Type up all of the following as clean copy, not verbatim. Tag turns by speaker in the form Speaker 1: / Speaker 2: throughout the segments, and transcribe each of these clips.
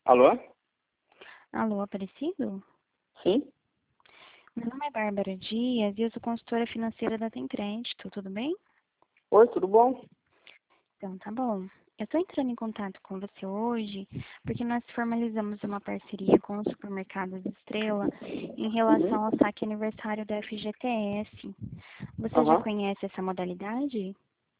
Speaker 1: Alô?
Speaker 2: Alô, Aparecido?
Speaker 1: Sim?
Speaker 2: Meu nome é Bárbara Dias e eu sou consultora financeira da Tem Crédito, tudo bem?
Speaker 1: Oi, tudo bom?
Speaker 2: Então, tá bom. Eu estou entrando em contato com você hoje porque nós formalizamos uma parceria com o Supermercados Estrela em
Speaker 1: Uhum.
Speaker 2: relação ao saque aniversário da FGTS. Você já
Speaker 1: Aham.
Speaker 2: conhece essa modalidade?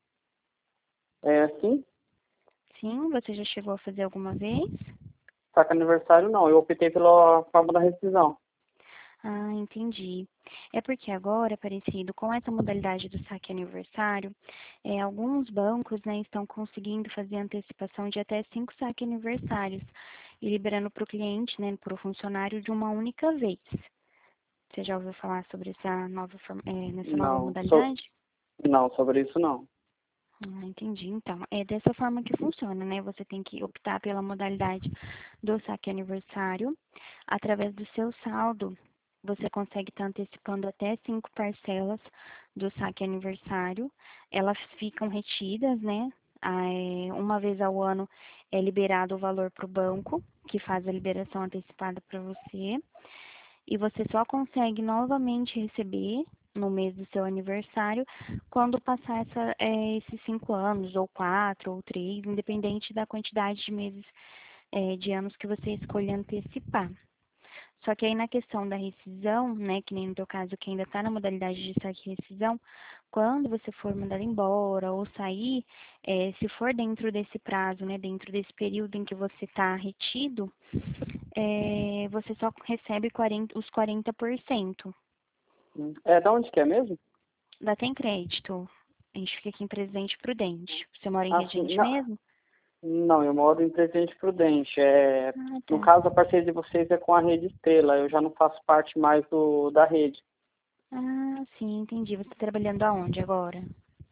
Speaker 1: Sim.
Speaker 2: Sim, você já chegou a fazer alguma vez?
Speaker 1: Saca aniversário não, eu optei pela forma da rescisão.
Speaker 2: Ah, entendi. É porque agora, parecido com essa modalidade do saque aniversário, alguns bancos, né, estão conseguindo fazer antecipação de até 5 saque aniversários e liberando para o cliente, né, para o funcionário de uma única vez. Você já ouviu falar sobre nessa nova
Speaker 1: Não,
Speaker 2: modalidade?
Speaker 1: não, sobre isso não.
Speaker 2: Ah, entendi. Então, é dessa forma que funciona, né? Você tem que optar pela modalidade do saque aniversário através do seu saldo. Você consegue estar antecipando até 5 parcelas do saque aniversário. Elas ficam retidas, né? Uma vez ao ano é liberado o valor para o banco, que faz a liberação antecipada para você. E você só consegue novamente receber no mês do seu aniversário quando passar esses 5 anos, ou 4, ou 3, independente da quantidade de meses, de anos que você escolher antecipar. Só que aí na questão da rescisão, né, que nem no teu caso que ainda está na modalidade de saque e rescisão, quando você for mandado embora ou sair, se for dentro desse prazo, né, dentro desse período em que você está retido, você só recebe os 40%.
Speaker 1: Da onde que é mesmo?
Speaker 2: Dá Tem Crédito. A gente fica aqui em Presidente Prudente. Você mora em
Speaker 1: Ah, sim.
Speaker 2: Regente
Speaker 1: Não,
Speaker 2: mesmo?
Speaker 1: não, eu moro em Presidente Prudente.
Speaker 2: Ah,
Speaker 1: No
Speaker 2: tá.
Speaker 1: caso, a parceria de vocês é com a Rede Estrela. Eu já não faço parte mais da rede.
Speaker 2: Ah, sim, entendi. Você está trabalhando aonde agora?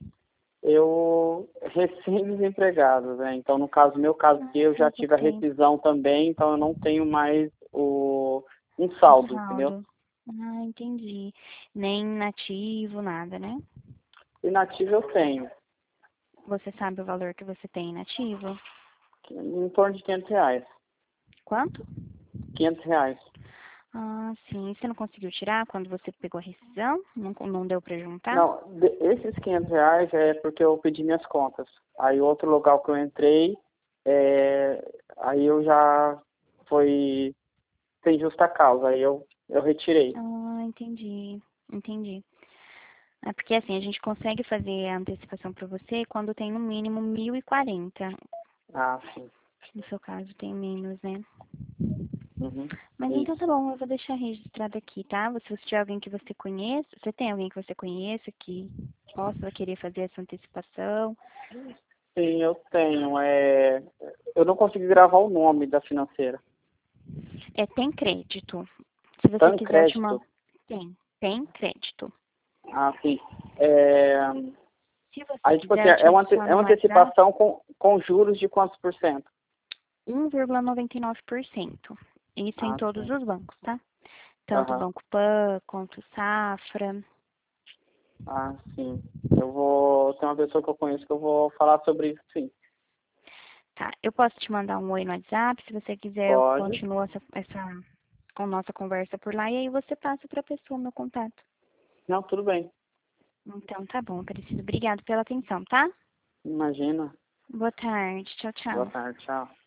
Speaker 1: Eu recém-desempregado, né? Então, no caso, meu caso aqui, eu
Speaker 2: Ah,
Speaker 1: já tive
Speaker 2: pouco
Speaker 1: a
Speaker 2: tempo.
Speaker 1: rescisão também, então eu não tenho mais um
Speaker 2: O
Speaker 1: saldo, entendeu?
Speaker 2: saldo. Ah, entendi. Nem nativo, nada, né?
Speaker 1: Inativo eu tenho,
Speaker 2: Você sabe o valor que você tem inativo?
Speaker 1: em torno de R$ 500.
Speaker 2: Quanto?
Speaker 1: R$ 500.
Speaker 2: Ah, sim. Você não conseguiu tirar quando você pegou a rescisão? Não deu para juntar?
Speaker 1: Não, esses R$ 500 é porque eu pedi minhas contas. Aí outro local que eu entrei, aí eu já foi sem justa causa, aí eu retirei.
Speaker 2: Ah, entendi. Entendi. É porque assim, a gente consegue fazer a antecipação para você quando tem no mínimo 1.040.
Speaker 1: Ah, sim.
Speaker 2: No seu caso tem menos, né?
Speaker 1: Uhum.
Speaker 2: Mas então tá
Speaker 1: Isso.
Speaker 2: bom, eu vou deixar registrado aqui, tá? Se você tiver alguém que você conheça, você tem alguém que você conheça que possa querer fazer essa antecipação?
Speaker 1: Sim, eu tenho. Eu não consegui gravar o nome da financeira.
Speaker 2: Tem crédito. Se você
Speaker 1: Tan
Speaker 2: quiser, eu te mando.
Speaker 1: Crédito?
Speaker 2: Tem crédito.
Speaker 1: Ah, sim. É,
Speaker 2: Se você
Speaker 1: Aí, tipo assim,
Speaker 2: quiser, eu te
Speaker 1: é
Speaker 2: adiciono
Speaker 1: uma
Speaker 2: no WhatsApp,
Speaker 1: antecipação com juros de quantos por cento?
Speaker 2: 1,99%. Isso em
Speaker 1: Ah,
Speaker 2: todos
Speaker 1: sim.
Speaker 2: os bancos, tá? Tanto
Speaker 1: Aham.
Speaker 2: Banco Pan quanto Safra.
Speaker 1: Ah, sim. Tem uma pessoa que eu conheço que eu vou falar sobre isso, sim.
Speaker 2: Tá, eu posso te mandar um oi no WhatsApp, se você quiser, eu
Speaker 1: Pode.
Speaker 2: continuo essa com nossa conversa por lá e aí você passa para a pessoa o meu contato.
Speaker 1: Não, tudo bem.
Speaker 2: Então tá bom, Aparecido. Obrigado pela atenção, tá?
Speaker 1: Imagina.
Speaker 2: Boa tarde. Tchau,
Speaker 1: Boa
Speaker 2: tchau.
Speaker 1: tarde, tchau.